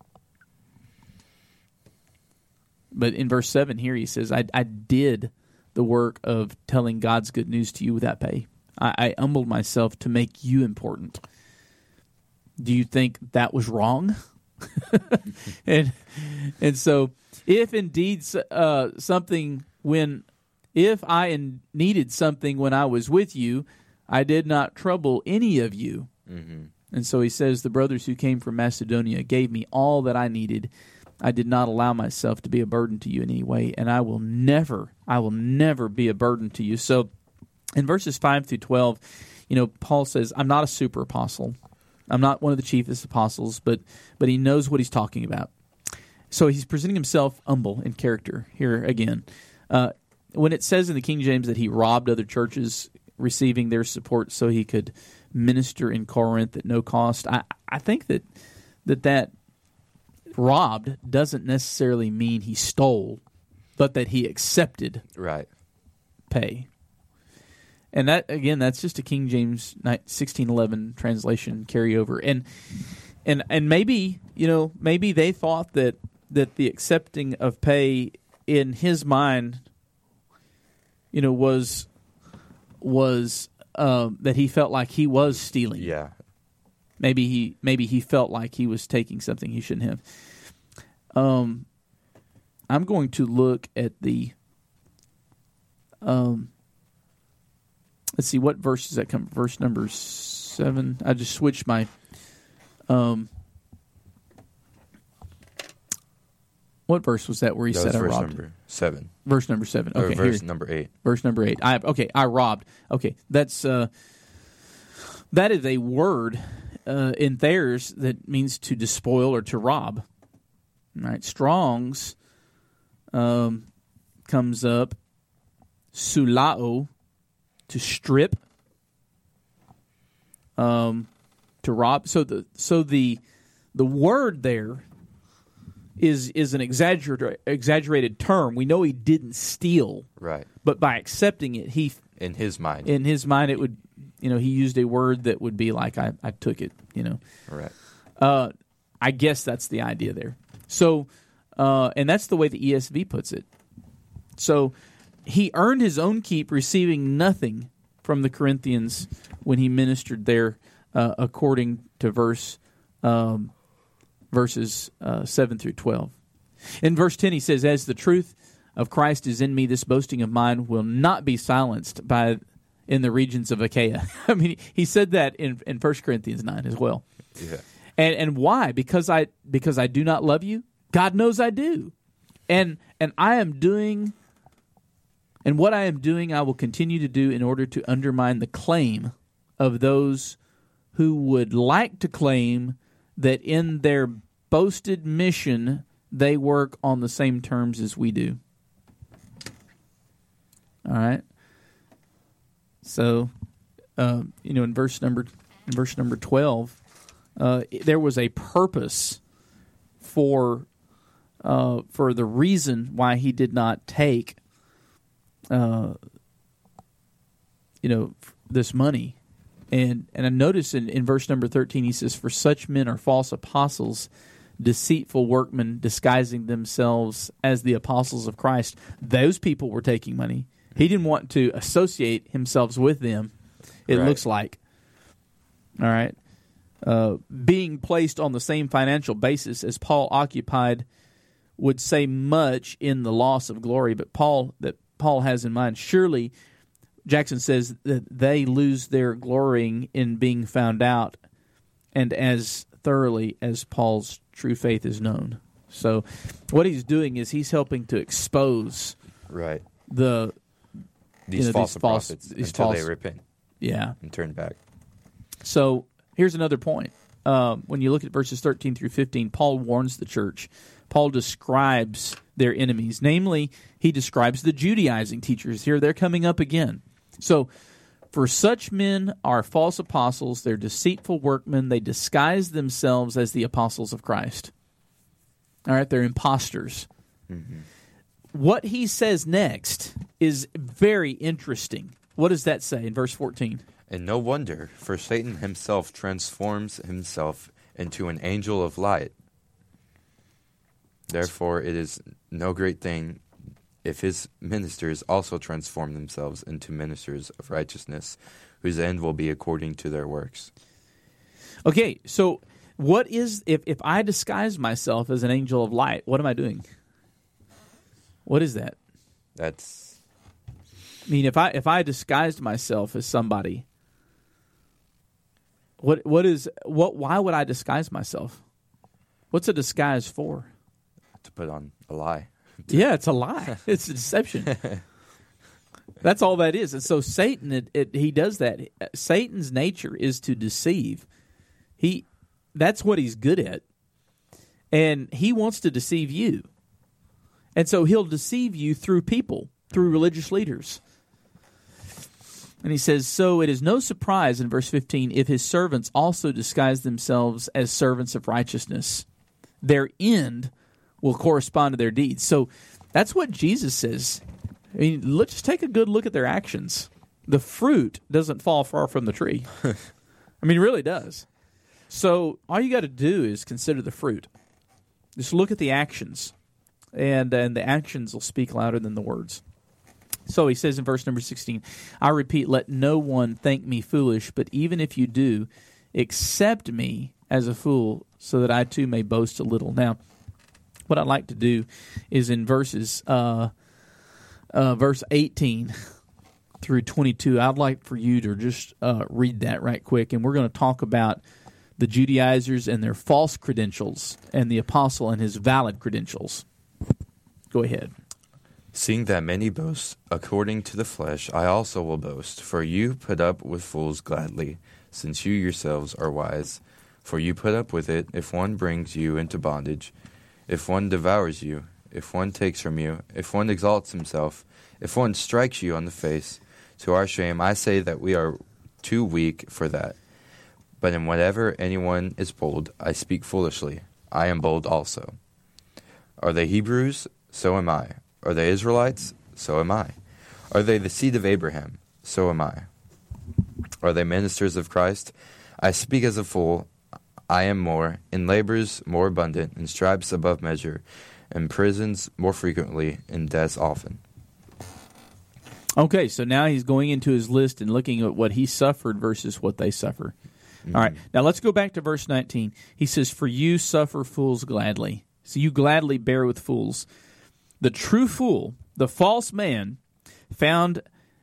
Speaker 1: But in verse seven here, he says, I, I did the work of telling God's good news to you without pay. I, I humbled myself to make you important. Do you think that was wrong? and and so, if indeed uh, something when, if I in, needed something when I was with you, I did not trouble any of you. Mm-hmm. And so he says, the brothers who came from Macedonia gave me all that I needed. I did not allow myself to be a burden to you in any way, and I will never, I will never be a burden to you. So in verses five through twelve, you know, Paul says, I'm not a super apostle. I'm not one of the chiefest apostles, but but he knows what he's talking about. So he's presenting himself humble in character here again. Uh, when it says in the King James that he robbed other churches, receiving their support so he could minister in Corinth at no cost, I, I think that that that robbed doesn't necessarily mean he stole, but that he accepted
Speaker 2: right
Speaker 1: pay. And that, again, that's just a King James sixteen eleven translation carryover. And and and maybe, you know, maybe they thought that that the accepting of pay in his mind, you know, was was um, that he felt like he was stealing.
Speaker 2: Yeah.
Speaker 1: Maybe he maybe he felt like he was taking something he shouldn't have. Um, I'm going to look at the um. Let's see, what verse does that come? Verse number seven. I just switched my. Um, what verse was that where he
Speaker 2: that
Speaker 1: said
Speaker 2: was
Speaker 1: I
Speaker 2: verse
Speaker 1: robbed?
Speaker 2: Number seven.
Speaker 1: Verse number seven. Okay,
Speaker 2: or verse
Speaker 1: here.
Speaker 2: number eight.
Speaker 1: Verse number eight. I okay. I robbed. Okay, that's uh, that is a word uh, in Thayer's that means to despoil or to rob. All right, Strong's um, comes up sulao, to strip, um, to rob. So the so the the word there is is an exaggerated exaggerated term. We know he didn't steal,
Speaker 2: right?
Speaker 1: But by accepting it, he
Speaker 2: in his mind,
Speaker 1: in his mind, it would, you know, he used a word that would be like, I, I took it, you know,
Speaker 2: right?
Speaker 1: Uh, I guess that's the idea there. So, uh, and that's the way the E S V puts it. So. He earned his own keep, receiving nothing from the Corinthians when he ministered there, uh, according to verse um, verses uh, seven through twelve. In verse ten, he says, "As the truth of Christ is in me, this boasting of mine will not be silenced by in the regions of Achaia." I mean, he said that in in First Corinthians nine as well.
Speaker 2: Yeah.
Speaker 1: And and why? Because I because I do not love you? God knows I do, and and I am doing. And what I am doing, I will continue to do in order to undermine the claim of those who would like to claim that in their boasted mission, they work on the same terms as we do. All right. So, uh, you know, in verse number in verse number twelve, uh, there was a purpose for uh, for the reason why he did not take. Uh, you know, this money. And and I notice in, in verse number thirteen, he says, "For such men are false apostles, deceitful workmen, disguising themselves as the apostles of Christ." Those people were taking money. He didn't want to associate himself with them, it
Speaker 2: right.
Speaker 1: looks like. All right. Uh, being placed on the same financial basis as Paul occupied would say much in the loss of glory, but Paul that Paul has in mind. Surely, Jackson says that they lose their glorying in being found out, and as thoroughly as Paul's true faith is known. So, what he's doing is he's helping to expose
Speaker 2: right
Speaker 1: the
Speaker 2: these
Speaker 1: you know,
Speaker 2: false
Speaker 1: these false,
Speaker 2: prophets
Speaker 1: these
Speaker 2: until
Speaker 1: false,
Speaker 2: they repent,
Speaker 1: yeah,
Speaker 2: and turn back.
Speaker 1: So here's another point. Um, when you look at verses thirteen through fifteen, Paul warns the church. Paul describes their enemies. Namely, he describes the Judaizing teachers. Here, they're coming up again. So, For such men are false apostles, they're deceitful workmen, they disguise themselves as the apostles of Christ. All right, they're imposters. Mm-hmm. What he says next is very interesting. What does that say in verse fourteen?
Speaker 2: And no wonder, for Satan himself transforms himself into an angel of light. Therefore, it is no great thing if his ministers also transform themselves into ministers of righteousness, whose end will be according to their works.
Speaker 1: Okay, so what is, if, if I disguise myself as an angel of light, what am I doing? What is that?
Speaker 2: That's...
Speaker 1: I mean, if I if I disguised myself as somebody, what what is what? Why would I disguise myself? What's a disguise for?
Speaker 2: To put on a lie.
Speaker 1: Yeah, it's a lie. It's a deception. That's all that is. And so Satan, it, it, he does that. Satan's nature is to deceive. He, that's what he's good at, and he wants to deceive you. And so he'll deceive you through people, through religious leaders. And he says, so it is no surprise in verse fifteen if his servants also disguise themselves as servants of righteousness. Their end will correspond to their deeds. So that's what Jesus says. I mean, let's just take a good look at their actions. The fruit doesn't fall far from the tree. I mean, it really does. So all you got to do is consider the fruit. Just look at the actions. And, and the actions will speak louder than the words. So he says in verse number sixteen, I repeat, let no one think me foolish, but even if you do, accept me as a fool, so that I too may boast a little. Now, what I'd like to do is in verses, uh, uh, verse eighteen through twenty-two, I'd like for you to just uh, read that right quick, and we're going to talk about the Judaizers and their false credentials, and the apostle and his valid credentials. Go ahead.
Speaker 2: Seeing that many boast according to the flesh, I also will boast. For you put up with fools gladly, since you yourselves are wise. For you put up with it if one brings you into bondage, if one devours you, if one takes from you, if one exalts himself, if one strikes you on the face. To our shame, I say that we are too weak for that. But in whatever anyone is bold, I speak foolishly. I am bold also. Are they Hebrews? So am I. Are they Israelites? So am I. Are they the seed of Abraham? So am I. Are they ministers of Christ? I speak as a fool. I am more, in labors more abundant, in stripes above measure, in prisons more frequently, in deaths often.
Speaker 1: Okay, so now he's going into his list and looking at what he suffered versus what they suffer. Mm-hmm. All right, now let's go back to verse nineteen. He says, for you suffer fools gladly. So you gladly bear with fools. The true fool, the false man, found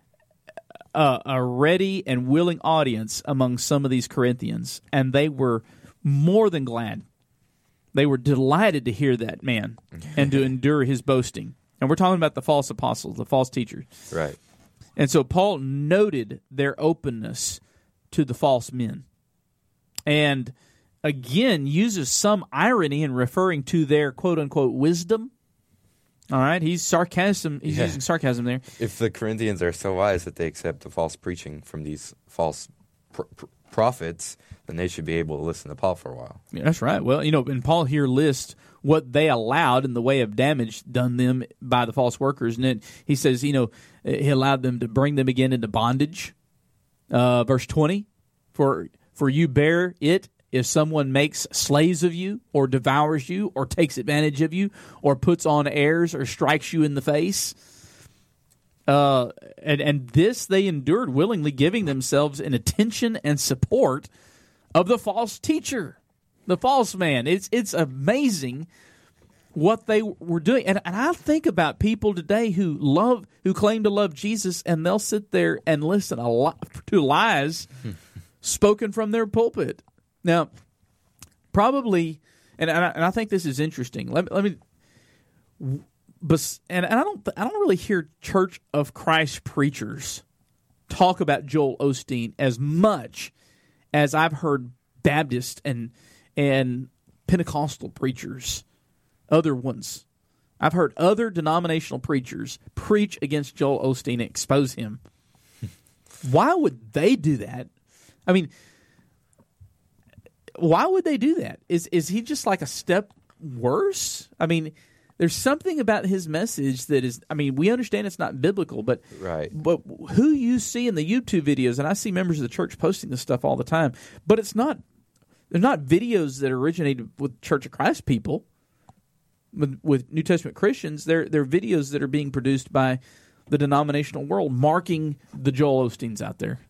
Speaker 1: a, a ready and willing audience among some of these Corinthians, and they were more than glad. They were delighted to hear that man and to endure his boasting. And we're talking about the false apostles, the false teachers.
Speaker 2: Right.
Speaker 1: And so Paul noted their openness to the false men. And again, uses some irony in referring to their quote-unquote wisdom. All right, he's sarcasm. He's yeah. using sarcasm there.
Speaker 2: If the Corinthians are so wise that they accept the false preaching from these false pr- pr- prophets, then they should be able to listen to Paul for a while.
Speaker 1: Yeah, that's right. Well, you know, and Paul here lists what they allowed in the way of damage done them by the false workers. And then he says, you know, he allowed them to bring them again into bondage. Uh, verse twenty, for for you bear it if someone makes slaves of you, or devours you, or takes advantage of you, or puts on airs, or strikes you in the face. Uh, and, and this they endured willingly, giving themselves in attention and support of the false teacher, the false man. It's it's amazing what they were doing. And, and I think about people today who love, who claim to love Jesus, and they'll sit there and listen a lot to lies spoken from their pulpit. Now, probably, and and I, and I think this is interesting. Let me, let me, but and, and I don't I don't really hear Church of Christ preachers talk about Joel Osteen as much as I've heard Baptist and and Pentecostal preachers, other ones. I've heard other denominational preachers preach against Joel Osteen and expose him. Why would they do that? I mean, why would they do that? Is is he just like a step worse? I mean, there's something about his message that is, I mean, we understand it's not biblical, but
Speaker 2: Right.
Speaker 1: but who you see in the YouTube videos, and I see members of the church posting this stuff all the time, but it's not, they're not videos that originated with Church of Christ people, with, with New Testament Christians. They're, they're videos that are being produced by the denominational world, marking the Joel Osteens out there.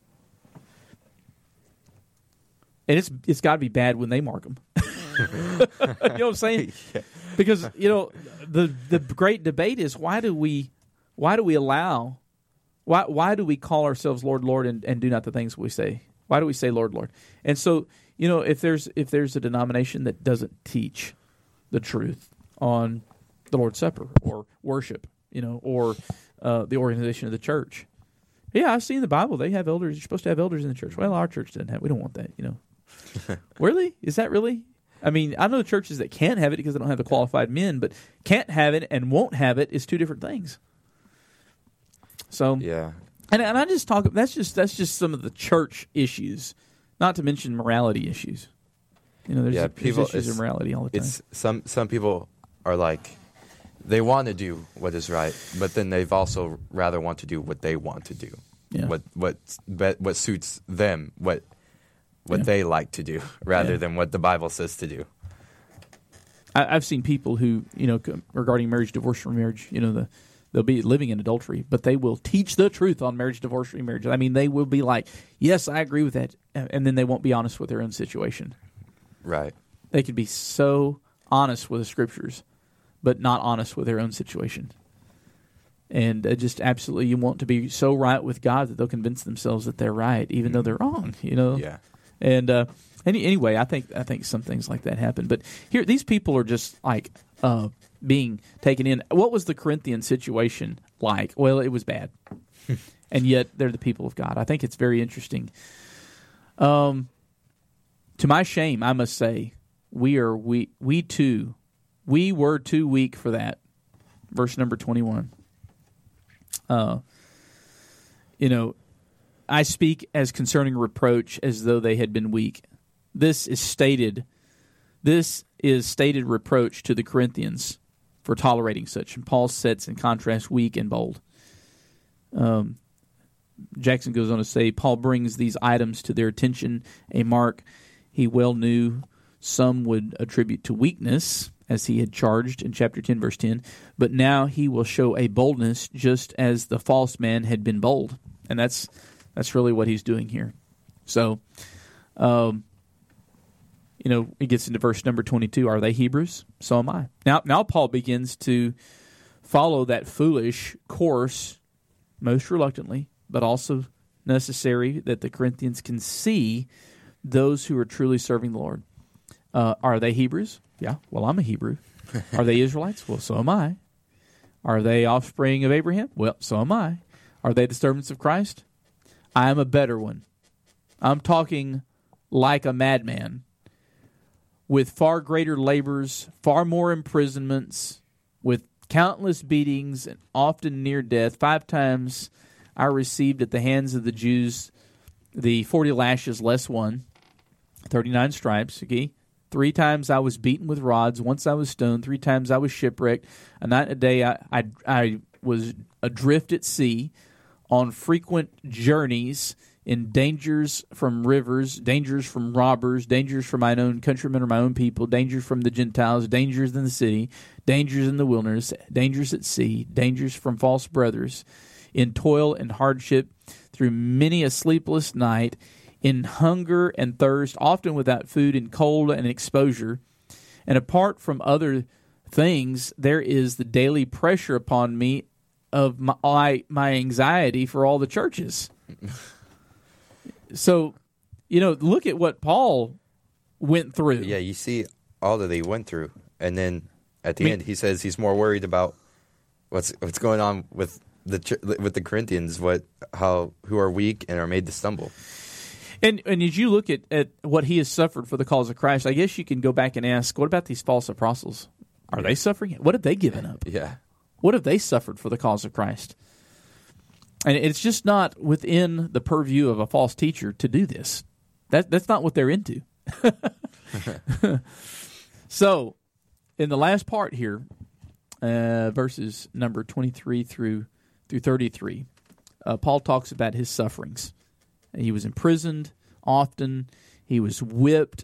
Speaker 1: And it's it's got to be bad when they mark them. You know what I'm saying?
Speaker 2: Yeah.
Speaker 1: Because, you know, the the great debate is why do we why do we allow why why do we call ourselves Lord, Lord, and, and do not the things we say? Why do we say Lord, Lord? And so, you know, if there's if there's a denomination that doesn't teach the truth on the Lord's Supper or worship, you know, or uh, the organization of the church. Yeah, I've seen in the Bible they have elders. You're supposed to have elders in the church. Well, our church doesn't have. We don't want that, you know. Really? Is that really? I mean, I know the churches that can't have it because they don't have the qualified men, but can't have it and won't have it is two different things. So,
Speaker 2: Yeah.
Speaker 1: and and I just talk. That's just that's just some of the church issues, not to mention morality issues. You know, there's,
Speaker 2: Yeah,
Speaker 1: there's
Speaker 2: people-
Speaker 1: issues of
Speaker 2: it's-
Speaker 1: morality all the time.
Speaker 2: It's some some people are like they want to do what is right, but then they've also rather want to do what they want to do.
Speaker 1: Yeah.
Speaker 2: What what be- what suits them, what what
Speaker 1: Yeah.
Speaker 2: they like to do rather
Speaker 1: Yeah.
Speaker 2: than what the Bible says to do.
Speaker 1: I, I've seen people who, you know, c- regarding marriage, divorce, remarriage, you know, the they'll be living in adultery, but they will teach the truth on marriage, divorce, remarriage. I mean, they will be like, yes, I agree with that, and then they won't be honest with their own situation.
Speaker 2: Right.
Speaker 1: They could be so honest with the scriptures, but not honest with their own situation. And uh, just absolutely, you want to be so right with God that they'll convince themselves that they're right, even though they're wrong. You know.
Speaker 2: Yeah.
Speaker 1: And uh, any, anyway, I think I think some things like that happen. But here, these people are just like uh, being taken in. What was the Corinthian situation like? Well, it was bad, and yet they're the people of God. I think it's very interesting. Um, to my shame, I must say, we are we we too, we were too weak for that. Verse number twenty-one. Uh, you know. I speak as concerning reproach as though they had been weak. This is stated, this is stated reproach to the Corinthians for tolerating such. And Paul sets in contrast weak and bold. Um, Jackson goes on to say, Paul brings these items to their attention, a mark he well knew some would attribute to weakness, as he had charged in chapter ten, verse ten. But now he will show a boldness just as the false man had been bold. And that's That's really what he's doing here. So, um, you know, he gets into verse number twenty-two. Are they Hebrews? So am I. Now, now Paul begins to follow that foolish course, most reluctantly, but also necessary that the Corinthians can see those who are truly serving the Lord. Uh, are they Hebrews? Yeah. Well, I'm a Hebrew. Are they Israelites? Well, so am I. Are they offspring of Abraham? Well, so am I. Are they the servants of Christ? I am a better one. I'm talking like a madman, with far greater labors, far more imprisonments, with countless beatings, and often near death. Five times I received at the hands of the Jews the forty lashes less one, thirty-nine stripes. Okay? Three times I was beaten with rods. Once I was stoned. Three times I was shipwrecked. A night and a day I, I, I was adrift at sea, on frequent journeys, in dangers from rivers, dangers from robbers, dangers from my own countrymen or my own people, dangers from the Gentiles, dangers in the city, dangers in the wilderness, dangers at sea, dangers from false brothers, in toil and hardship, through many a sleepless night, in hunger and thirst, often without food, in cold and exposure. And apart from other things, there is the daily pressure upon me of my my anxiety for all the churches. So, you know, look at what Paul went through.
Speaker 2: Yeah, you see all that he went through, and then at the
Speaker 1: I mean-
Speaker 2: end he says he's more worried about what's what's going on with the ch- with the Corinthians, what how who are weak and are made to stumble.
Speaker 1: And and as you look at, at what he has suffered for the cause of Christ, I guess you can go back and ask, what about these false apostles? Are they suffering? What have they given up?
Speaker 2: Yeah,
Speaker 1: What have they suffered for the cause of Christ? And it's just not within the purview of a false teacher to do this. That that's not what they're into. So, in the last part here, uh, verses number twenty-three through through thirty-three, uh, Paul talks about his sufferings. He was imprisoned often. He was whipped.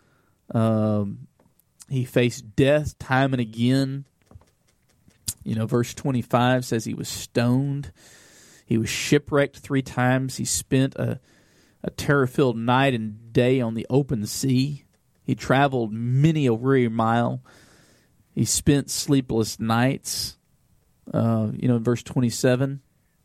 Speaker 1: Um, he faced death time and again. You know, verse twenty-five says he was stoned. He was shipwrecked three times. He spent a, a terror-filled night and day on the open sea. He traveled many a weary mile. He spent sleepless nights. Uh, you know, in verse twenty-seven.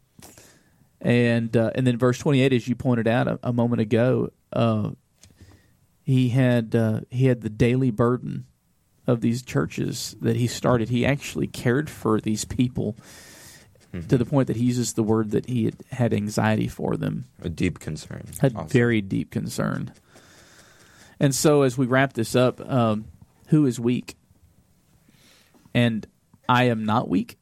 Speaker 1: And uh, and then verse twenty-eight, as you pointed out a, a moment ago, uh, he had uh, he had the daily burden of these churches that he started. He actually cared for these people mm-hmm. to the point that he uses the word that he had, had anxiety for them.
Speaker 2: A deep concern.
Speaker 1: Had
Speaker 2: awesome. Very
Speaker 1: deep concern. And so as we wrap this up, um, who is weak? And I am not weak.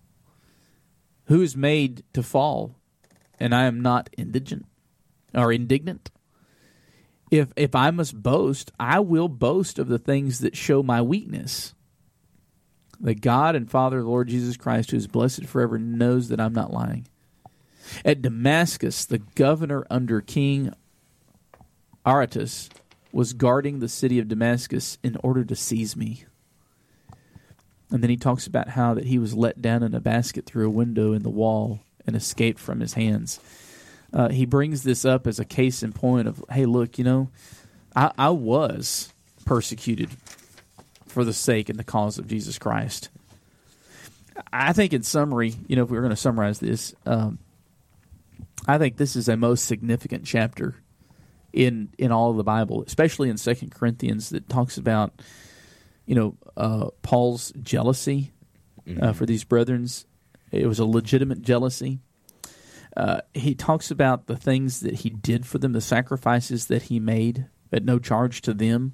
Speaker 1: Who is made to fall? And I am not indigent or indignant. If if I must boast, I will boast of the things that show my weakness. The God and Father of the Lord Jesus Christ, who is blessed forever, knows that I'm not lying. At Damascus, the governor under King Aretas was guarding the city of Damascus in order to seize me. And then he talks about how that he was let down in a basket through a window in the wall and escaped from his hands. Uh, he brings this up as a case in point of, hey, look, you know, I, I was persecuted for the sake and the cause of Jesus Christ. I think in summary, you know, if we were going to summarize this, um, I think this is a most significant chapter in in all of the Bible, especially in Second Corinthians, that talks about, you know, uh, Paul's jealousy mm-hmm. uh, for these brethren. It was a legitimate jealousy. Uh, he talks about the things that he did for them, the sacrifices that he made at no charge to them.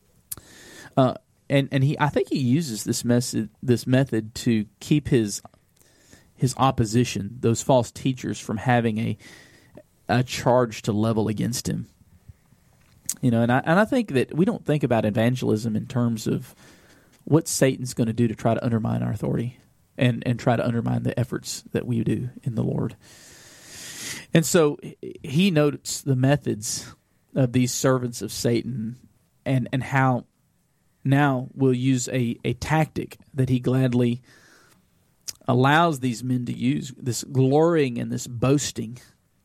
Speaker 1: Uh, and and he, I think he uses this method, this method to keep his his opposition, those false teachers, from having a a charge to level against him. You know, and I and I think that we don't think about evangelism in terms of what Satan's going to do to try to undermine our authority and, and try to undermine the efforts that we do in the Lord. And so he notes the methods of these servants of Satan and, and how now we'll use a, a tactic that he gladly allows these men to use, this glorying and this boasting.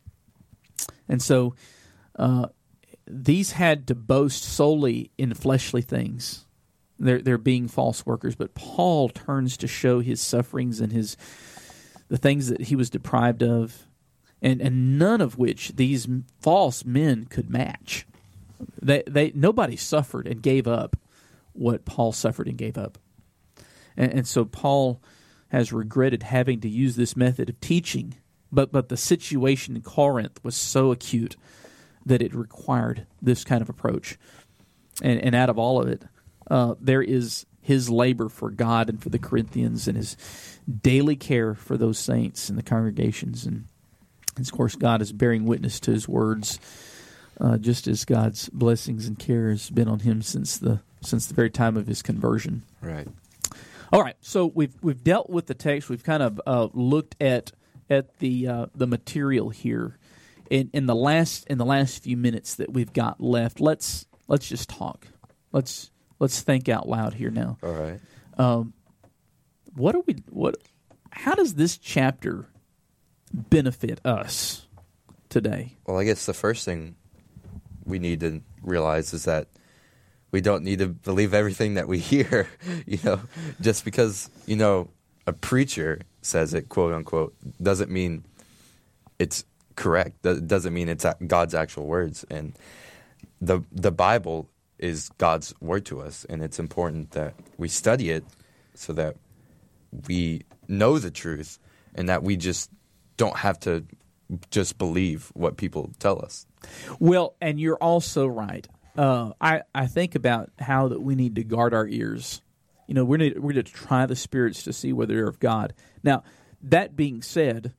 Speaker 1: And so uh, these had to boast solely in fleshly things. They're, they're being false workers. But Paul turns to show his sufferings and his the things that he was deprived of, and, and none of which these false men could match. They they nobody suffered and gave up what Paul suffered and gave up. And, and so Paul has regretted having to use this method of teaching, but but the situation in Corinth was so acute that it required this kind of approach. And, and out of all of it, uh, there is his labor for God and for the Corinthians and his daily care for those saints and the congregations. And, and of course, God is bearing witness to his words, uh, just as God's blessings and care has been on him since the since the very time of his conversion.
Speaker 2: Right.
Speaker 1: All right. So we've we've dealt with the text. We've kind of uh, looked at at the uh, the material here. In in the last in the last few minutes that we've got left, let's let's just talk. Let's let's think out loud here now.
Speaker 2: All right.
Speaker 1: Um, what are we? What? How does this chapter benefit us today?
Speaker 2: Well, I guess the first thing we need to realize is that we don't need to believe everything that we hear. You know, just because you know a preacher says it, quote unquote, doesn't mean it's correct. That doesn't mean it's God's actual words. And the the Bible is God's word to us, and it's important that we study it so that we know the truth and that we just don't have to just believe what people tell us.
Speaker 1: Well, and you're also right. Uh, I, I think about how that we need to guard our ears. You know, we need, we're to try the spirits to see whether they're of God. Now, that being said,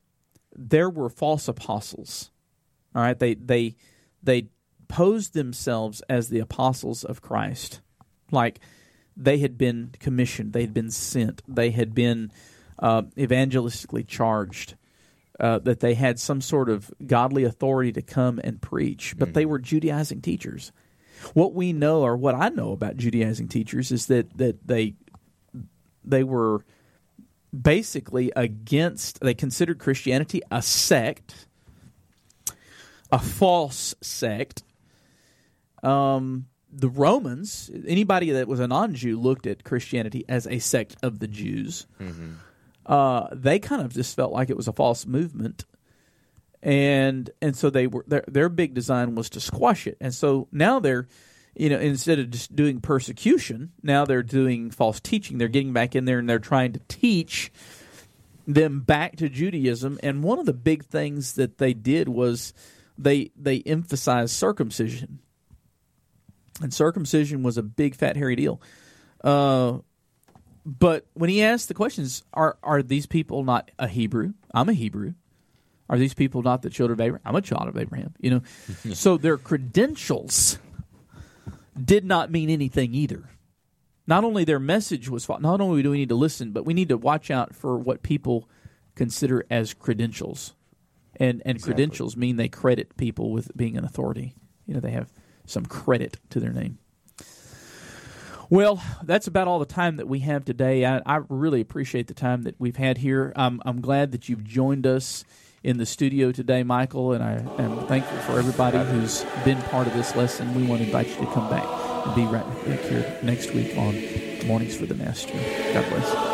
Speaker 1: there were false apostles. All right, they they they posed themselves as the apostles of Christ, like they had been commissioned, they had been sent, they had been uh, evangelistically charged, uh, that they had some sort of godly authority to come and preach, but mm. they were Judaizing teachers. What we know, or what I know about Judaizing teachers, is that that they they were basically against, they considered Christianity a sect, a false sect. Um, the Romans, anybody that was a non-Jew looked at Christianity as a sect of the Jews. Mm-hmm. Uh, they kind of just felt like it was a false movement, and and so they were their their big design was to squash it. And so now they're, you know, instead of just doing persecution, now they're doing false teaching. They're getting back in there and they're trying to teach them back to Judaism. And one of the big things that they did was they they emphasized circumcision. And circumcision was a big, fat, hairy deal. Uh, but when he asked the questions, are are these people not a Hebrew? I'm a Hebrew. Are these people not the children of Abraham? I'm a child of Abraham. You know, so their credentials did not mean anything either. Not only their message was, not only do we need to listen, but we need to watch out for what people consider as credentials. And and exactly. Credentials mean they credit people with being an authority. You know, they have some credit to their name. Well, that's about all the time that we have today. I, I really appreciate the time that we've had here. I'm, I'm glad that you've joined us in the studio today, Michael, and I am thankful for everybody who's been part of this lesson. We want to invite you to come back and be right back here next week on Mornings for the Master. God bless.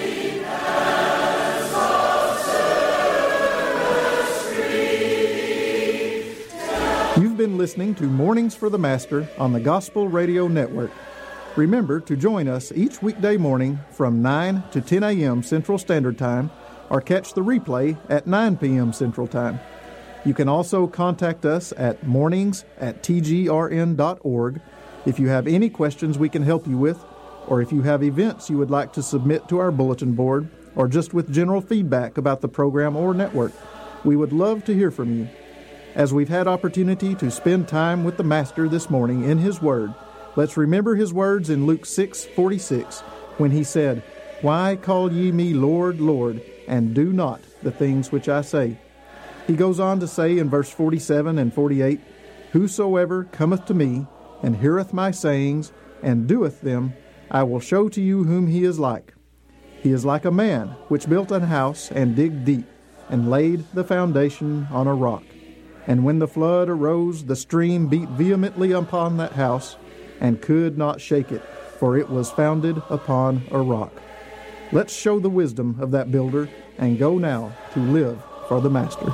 Speaker 3: You've been listening to Mornings for the Master on the Gospel Radio Network. Remember to join us each weekday morning from nine to ten a.m. Central Standard Time, or catch the replay at nine p.m. Central Time. You can also contact us at mornings at t g r n dot org if you have any questions we can help you with, or if you have events you would like to submit to our bulletin board, or just with general feedback about the program or network. We would love to hear from you. As we've had opportunity to spend time with the Master this morning in His Word, let's remember His words in Luke six forty-six, when He said, "Why call ye me Lord, Lord, and do not the things which I say?" He goes on to say in verse forty-seven and forty-eight, "Whosoever cometh to me, and heareth my sayings, and doeth them, I will show to you whom he is like. He is like a man which built an house, and digged deep, and laid the foundation on a rock. And when the flood arose, the stream beat vehemently upon that house, and could not shake it, for it was founded upon a rock." Let's show the wisdom of that builder, and go now to live for the Master.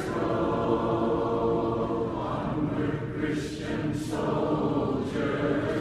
Speaker 4: Christian soldiers.